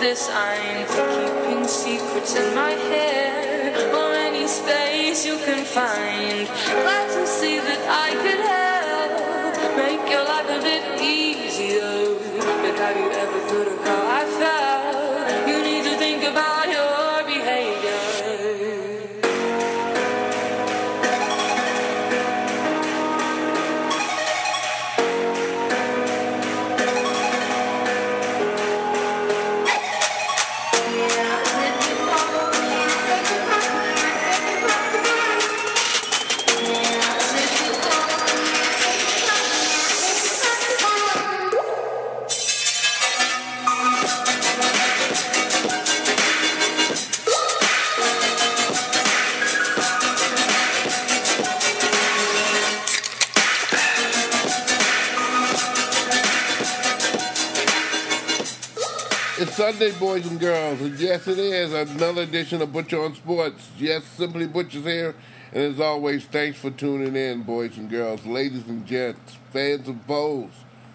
this sign for keeping secrets in my head, or any space you can find. Glad to see that I could help make your life a bit easier. But have you ever thought of how I felt? You need to think about your behavior. It's Sunday, boys and girls, and yes, it is another edition of Butcher on Sports. Yes, Simply Butcher's here, and as always, thanks for tuning in, boys and girls, ladies and gents, fans and foes.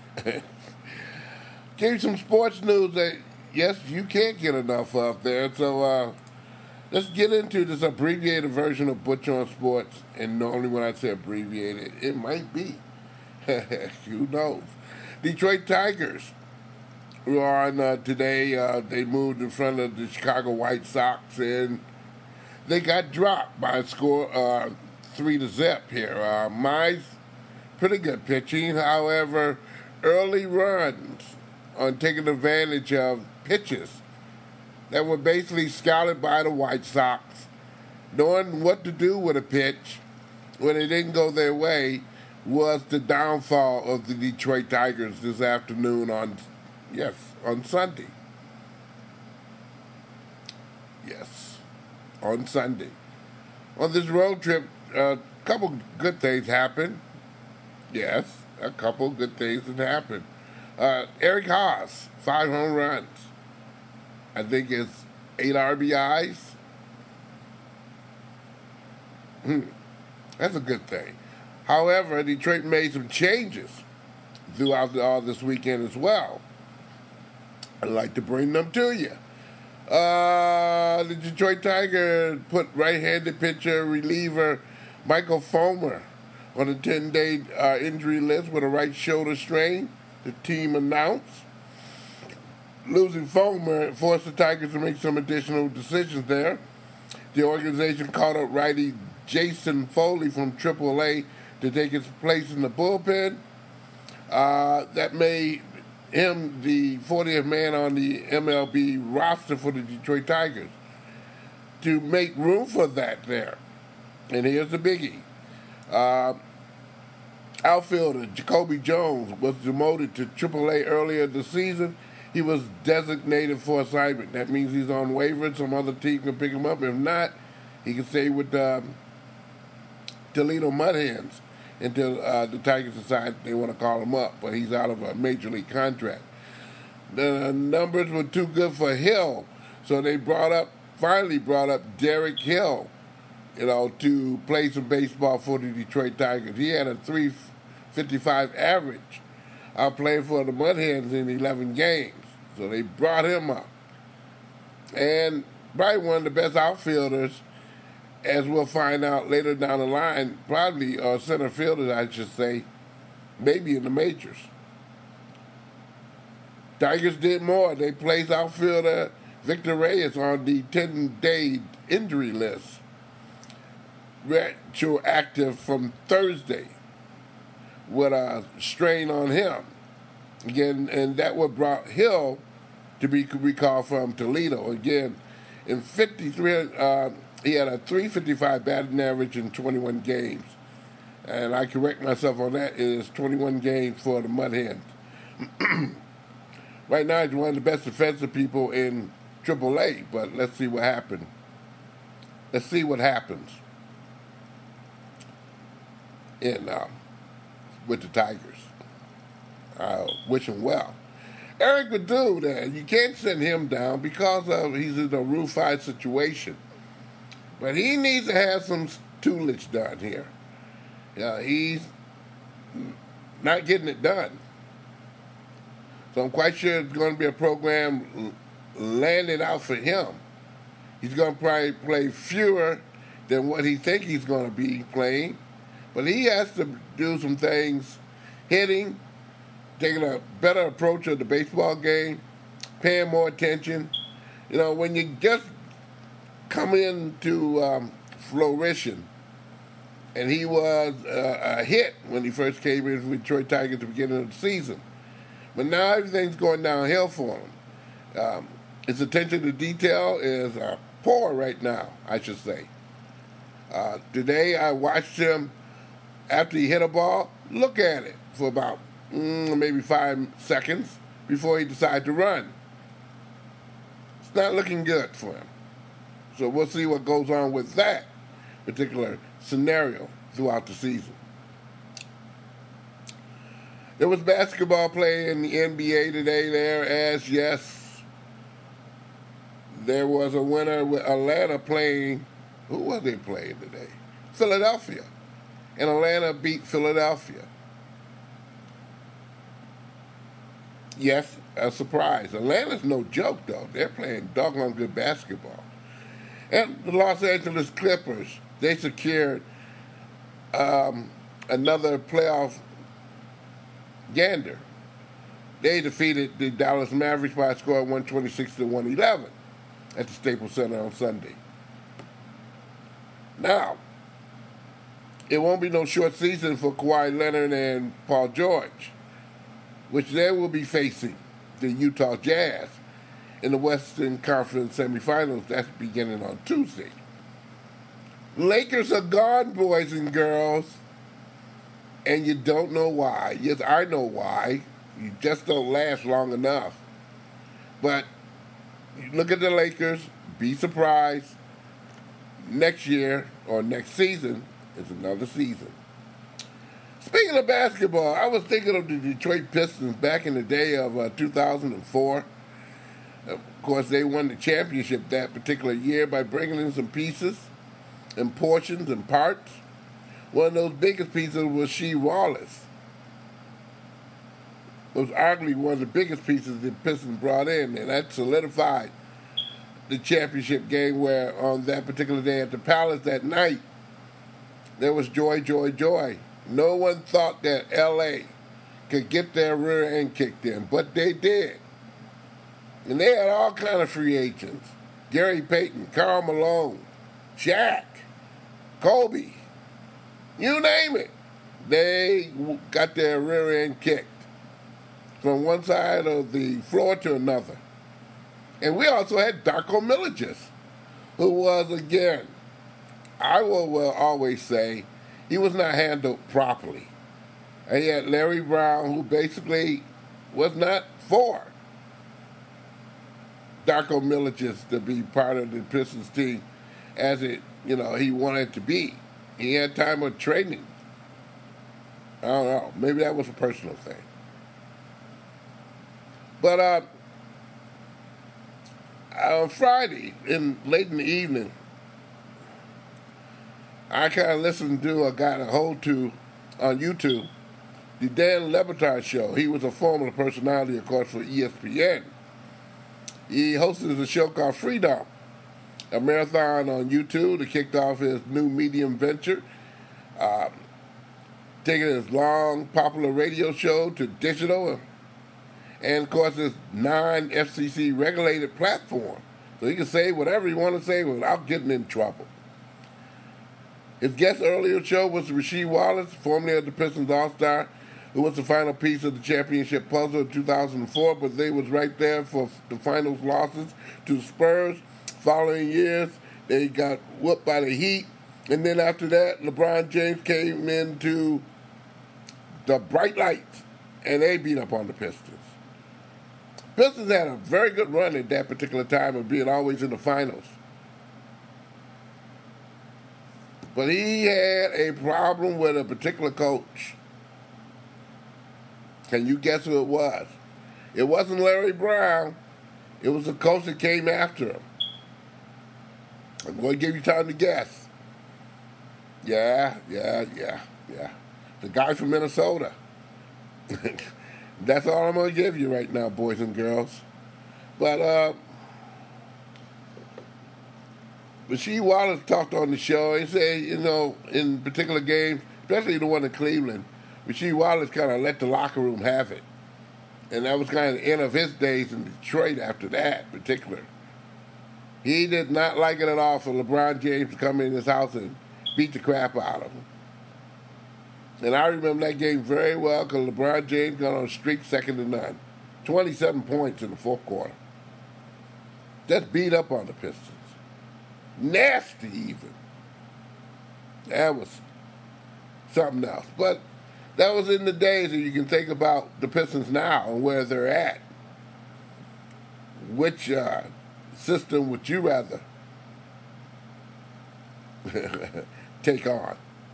Give you some sports news that, yes, you can't get enough of there, so let's get into this abbreviated version of Butcher on Sports, and normally when I say abbreviated, it might be. Who knows? Detroit Tigers were on today. They moved in front of the Chicago White Sox, and they got dropped by a score 3-0 here. Mize, pretty good pitching. However, early runs on taking advantage of pitches that were basically scouted by the White Sox, knowing what to do with a pitch when it didn't go their way, was the downfall of the Detroit Tigers this afternoon on Sunday. Yes, on Sunday. On this road trip, a couple good things happened. Yes, a couple good things have happened. Eric Haas, 5 home runs. I think it's 8 RBIs. That's a good thing. However, Detroit made some changes throughout all this weekend as well. I'd like to bring them to you. The Detroit Tigers put right-handed pitcher reliever Michael Fulmer on a 10-day injury list with a right shoulder strain, the team announced. Losing Fulmer forced the Tigers to make some additional decisions there. The organization called up righty Jason Foley from AAA to take his place in the bullpen. That made him the 40th man on the MLB roster for the Detroit Tigers. To make room for that there, and here's the biggie. Outfielder Jacoby Jones was demoted to AAA earlier this season. He was designated for assignment. That means he's on waivers. Some other team can pick him up. If not, he can stay with Toledo Mud Hens until the Tigers decide they want to call him up, but he's out of a major league contract. The numbers were too good for Hill, so they finally brought up Derek Hill, to play some baseball for the Detroit Tigers. He had a .355 average playing for the Mud Hens in 11 games, so they brought him up. And probably one of the best outfielders, as we'll find out later down the line, probably center fielders, I should say, maybe in the majors. Tigers did more. They placed outfielder Victor Reyes on the 10-day injury list, retroactive from Thursday, with a strain on him. Again, and that what brought Hill to be recalled from Toledo. Again, in 53, he had a .355 batting average in 21 games. And I correct myself on that. It is 21 games for the Mud Hens. Right now, he's one of the best defensive people in AAA, but let's see what happens. Let's see what happens with the Tigers. Wish him well. Eric Badu, then, you can't send him down because he's in a roof-fied situation. But he needs to have some toolage done here. He's not getting it done. So I'm quite sure it's going to be a program landed out for him. He's going to probably play fewer than what he thinks he's going to be playing. But he has to do some things, hitting, taking a better approach of the baseball game, paying more attention. You know, when you just come into flourishing, and he was a hit when he first came in with Detroit Tigers at the beginning of the season. But now everything's going downhill for him. His attention to detail is poor right now, I should say. Today I watched him, after he hit a ball, look at it for about maybe 5 seconds before he decided to run. It's not looking good for him. So we'll see what goes on with that particular scenario throughout the season. There was basketball play in the NBA today there, as yes, there was a winner with Atlanta playing. Who was they playing today? Philadelphia. And Atlanta beat Philadelphia. Yes, a surprise. Atlanta's no joke, though. They're playing doggone good basketball. And the Los Angeles Clippers, they secured another playoff gander. They defeated the Dallas Mavericks by a score of 126-111 at the Staples Center on Sunday. Now, it won't be no short season for Kawhi Leonard and Paul George, which they will be facing the Utah Jazz in the Western Conference semifinals. That's beginning on Tuesday. Lakers are gone, boys and girls, and you don't know why. Yes, I know why. You just don't last long enough. But you look at the Lakers, be surprised. Next year or next season is another season. Speaking of basketball, I was thinking of the Detroit Pistons back in the day of 2004. Of course, they won the championship that particular year by bringing in some pieces and portions and parts. One of those biggest pieces was Rasheed Wallace. It was arguably one of the biggest pieces the Pistons brought in, and that solidified the championship game, where on that particular day at the Palace that night, there was joy, joy, joy. No one thought that L.A. could get their rear end kicked in, but they did. And they had all kind of free agents. Gary Payton, Karl Malone, Shaq, Kobe, you name it. They got their rear end kicked from one side of the floor to another. And we also had Darko Milicic, who was, again, I will always say, he was not handled properly. And he had Larry Brown, who basically was not for Darko Milicic to be part of the Pistons team as he wanted to be. He had time of training. I don't know. Maybe that was a personal thing. But on Friday, late in the evening, I kind of got a hold to, on YouTube, the Dan Le Batard Show. He was a former personality, of course, for ESPN. He hosted a show called Freedom, a marathon on YouTube that kicked off his new medium venture, taking his long, popular radio show to digital, and, of course, his non-FCC regulated platform. So he can say whatever he wants to say without getting in trouble. His guest earlier show was Rasheed Wallace, formerly of the Pistons All-Star, who was the final piece of the championship puzzle in 2004, but they was right there for the finals losses to the Spurs. Following years, they got whooped by the Heat. And then after that, LeBron James came into the bright lights, and they beat up on the Pistons. Pistons had a very good run at that particular time of being always in the finals. But he had a problem with a particular coach. Can you guess who it was? It wasn't Larry Brown. It was the coach that came after him. I'm going to give you time to guess. Yeah. The guy from Minnesota. That's all I'm going to give you right now, boys and girls. But Rasheed Wallace talked on the show and said, in particular games, especially the one in Cleveland, Rasheed Wallace kind of let the locker room have it. And that was kind of the end of his days in Detroit after that in particular. He did not like it at all for LeBron James to come in his house and beat the crap out of him. And I remember that game very well because LeBron James got on a streak second to none. 27 points in the fourth quarter. Just beat up on the Pistons. Nasty even. That was something else. But that was in the days that you can think about the Pistons now and where they're at. Which system would you rather take on?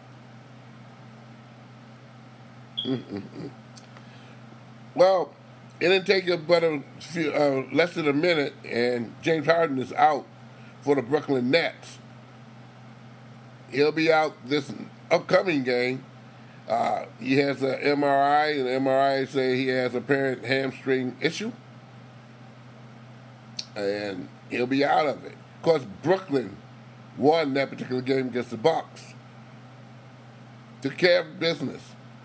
Well, it didn't take but less than a minute, and James Harden is out for the Brooklyn Nets. He'll be out this upcoming game. He has an MRI, and the MRI say he has apparent hamstring issue, and he'll be out of it. Of course, Brooklyn won that particular game against the Bucks. Took care of business.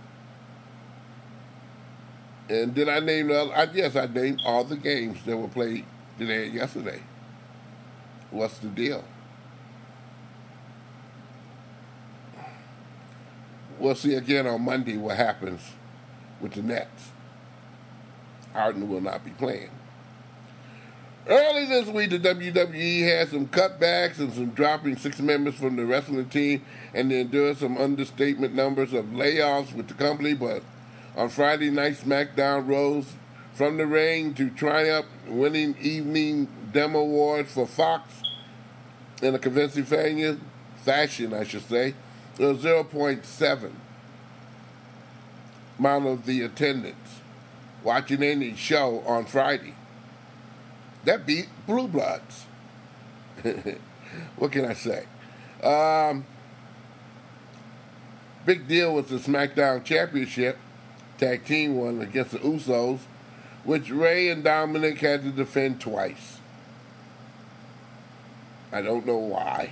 And did I name yes, I named all the games that were played today and yesterday. What's the deal? We'll see again on Monday what happens with the Nets. Harden will not be playing. Early this week, the WWE had some cutbacks and some dropping 6 members from the wrestling team, and then there some understatement numbers of layoffs with the company, but on Friday night, SmackDown rose from the ring to triumph, winning Evening Demo Award for Fox in a convincing fashion, I should say. It was 0.7 amount of the attendance watching any show on Friday. That beat Blue Bloods. What can I say? Big deal was the SmackDown Championship tag team one against the Usos, which Ray and Dominic had to defend twice. I don't know why.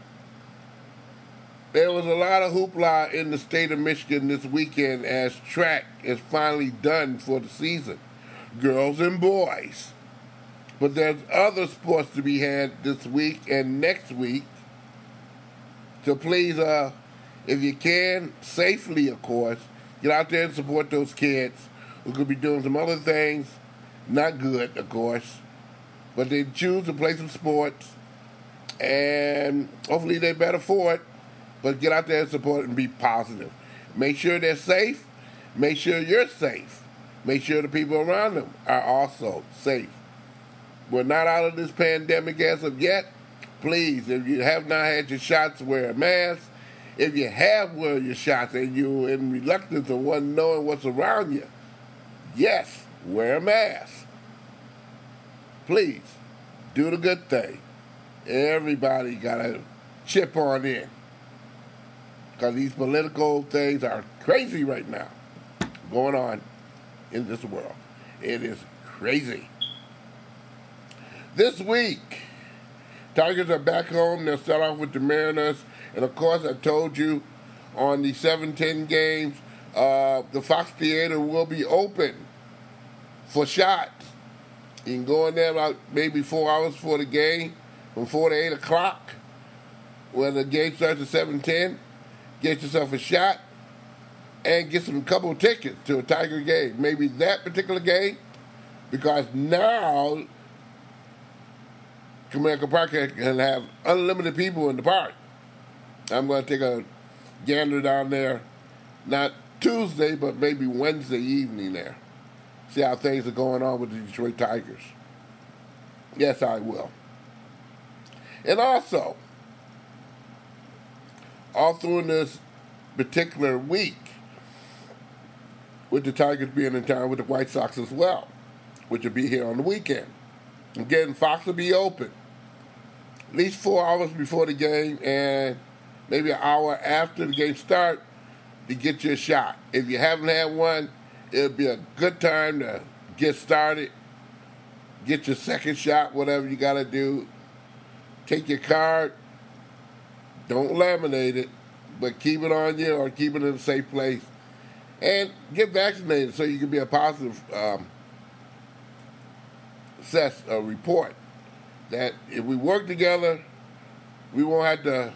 There was a lot of hoopla in the state of Michigan this weekend as track is finally done for the season. Girls and boys. But there's other sports to be had this week and next week. So please, if you can, safely of course, get out there and support those kids who could be doing some other things, not good, of course, but they choose to play some sports, and hopefully they're better for it, but get out there and support and be positive. Make sure they're safe. Make sure you're safe. Make sure the people around them are also safe. We're not out of this pandemic as of yet. Please, if you have not had your shots, wear a mask. If you have wear your shots and you're in reluctance of one knowing what's around you, yes, wear a mask. Please, do the good thing. Everybody got to chip on in. Because these political things are crazy right now going on in this world. It is crazy. This week, Tigers are back home. They'll start off with the Mariners. And, of course, I told you on the 7-10 games, the Fox Theater will be open for shots. You can go in there about maybe 4 hours before the game, from 4 to 8 o'clock, when the game starts at 7:10. Get yourself a shot and get some couple of tickets to a Tiger game. Maybe that particular game, because now Comerica Park can have unlimited people in the park. I'm going to take a gander down there, not Tuesday, but maybe Wednesday evening there. See how things are going on with the Detroit Tigers. Yes, I will. And also, all through this particular week, with the Tigers being in town with the White Sox as well, which will be here on the weekend. Again, Fox will be open at least 4 hours before the game and maybe an hour after the game start to get your shot. If you haven't had one, it'll be a good time to get started, get your second shot, whatever you got to do. Take your card, Don't laminate it, but keep it on you or keep it in a safe place. And get vaccinated so you can be a positive report that if we work together, we won't have to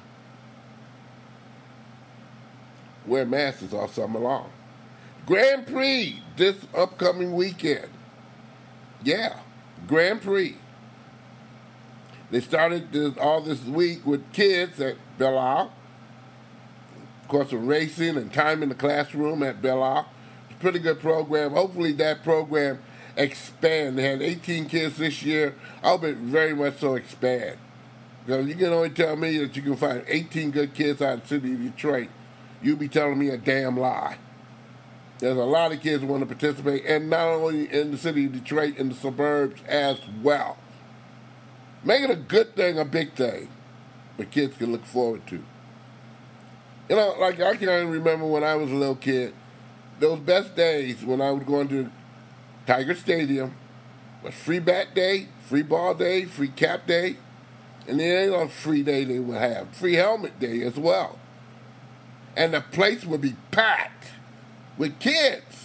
wear masks all summer long. Grand Prix this upcoming weekend. Yeah, Grand Prix. They started all this week with kids at Belle Isle. Of course, with racing and time in the classroom at Belle Isle. It's a pretty good program. Hopefully that program expand. They had 18 kids this year. I hope it very much so expand. Because you can only tell me that you can find 18 good kids out of the city of Detroit. You'll be telling me a damn lie. There's a lot of kids who want to participate, and not only in the city of Detroit, in the suburbs as well. Make it a good thing, a big thing, but kids can look forward to. You know, like I can remember when I was a little kid, those best days when I was going to Tiger Stadium was free bat day, free ball day, free cap day, and then any other free day they would have. Free helmet day as well. And the place would be packed with kids.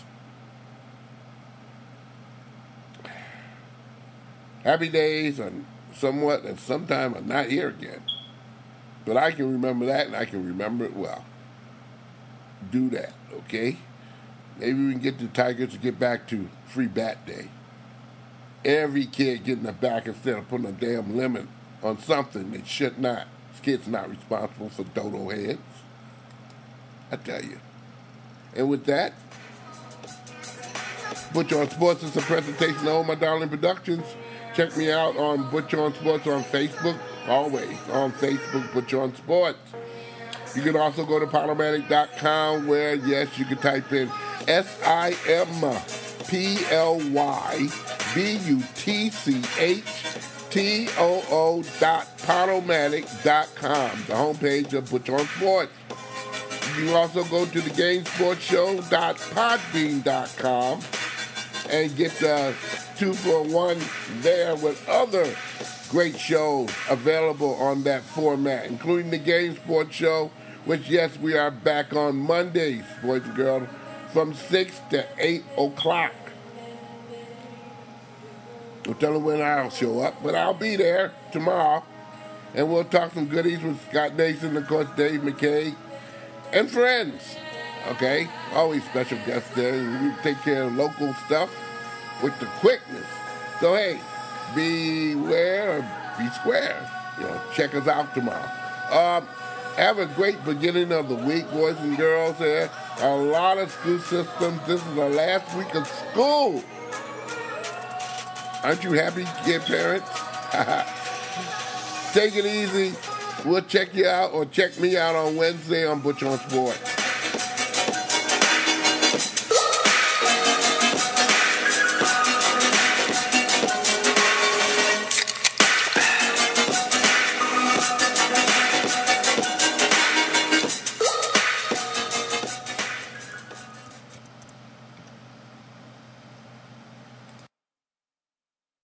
Happy days and somewhat and sometime are not here again. But I can remember that and I can remember it well. Do that, okay? Maybe we can get the Tigers to get back to free bat day. Every kid getting the back instead of putting a damn limit on something they should not. This kid's not responsible for dodo heads. I tell you. And with that, Butcher on Sports is a presentation of All My Darling Productions. Check me out on Butcher on Sports on Facebook. Always on Facebook, Butcher on Sports. You can also go to Podomatic.com where, yes, you can type in SIMPLYBUTCHTOO.Podomatic.com, the homepage of Butcher on Sports. You can also go to the GameSportsShow.Podbean.com and get the 2-for-1 there with other great shows available on that format, including the Game Sports Show, which, yes, we are back on Mondays, boys and girls, from 6 to 8 o'clock. Don't tell them when I'll show up, but I'll be there tomorrow, and we'll talk some goodies with Scott Nason and, of course, Dave McKay, and friends, okay? Always special guests there, and we take care of local stuff with the quickness. So, hey, beware or be square. You know, check us out tomorrow. Have a great beginning of the week, boys and girls there. A lot of school systems. This is the last week of school. Aren't you happy, kid parents? Take it easy. We'll check you out or check me out on Wednesday on Butcher on Sports.